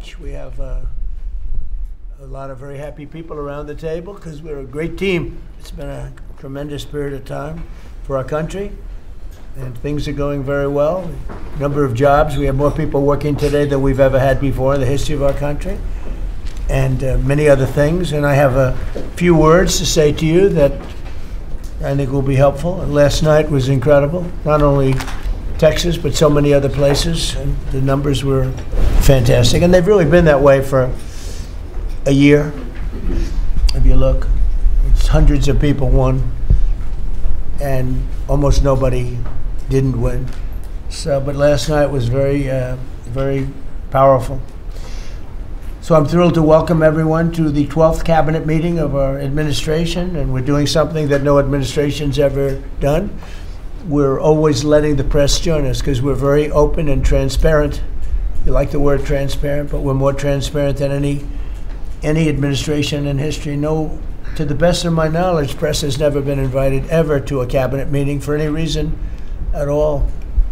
much. We have a lot of very happy people around the table because we're a great team. It's been a tremendous period of time for our country, and things are going very well. Number of jobs, we have more people working today than we've ever had before in the history of our country, and many other things. And I have a few words to say to you that I think will be helpful. And last night was incredible, not only Texas, but so many other places, and the numbers were fantastic. And they've really been that way for a year. If you look, it's hundreds of people won, and almost nobody didn't win. So, but last night was very, very powerful. So I'm thrilled to welcome everyone to the 12th cabinet meeting of our administration, and we're doing something that no administration's ever done. We're always letting the press join us because we're very open and transparent. You like the word transparent, but we're more transparent than any administration in history. No, to the best of my knowledge, press has never been invited ever to a cabinet meeting for any reason at all.